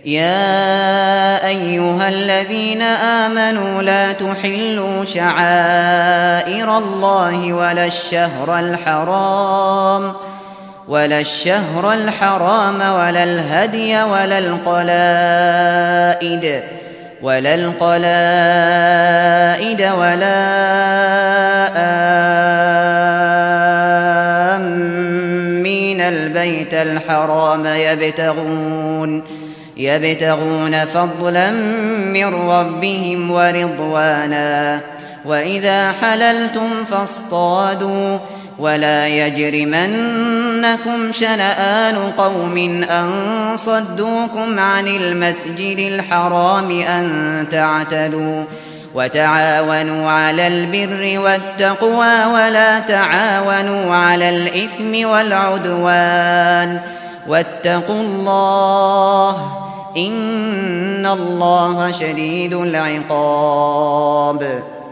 يا أيها الذين آمنوا لا تحلوا شعائر الله ولا الشهر الحرام ولا الهدي ولا القلائد ولا آمين البيت الحرام يبتغون فضلا من ربهم ورضوانا وإذا حللتم فاصطادوا ولا يجرمنكم شنآن قوم أن صدوكم عن المسجد الحرام أن تعتدوا وتعاونوا على البر والتقوى ولا تعاونوا على الإثم والعدوان واتقوا الله إن الله شديد العقاب.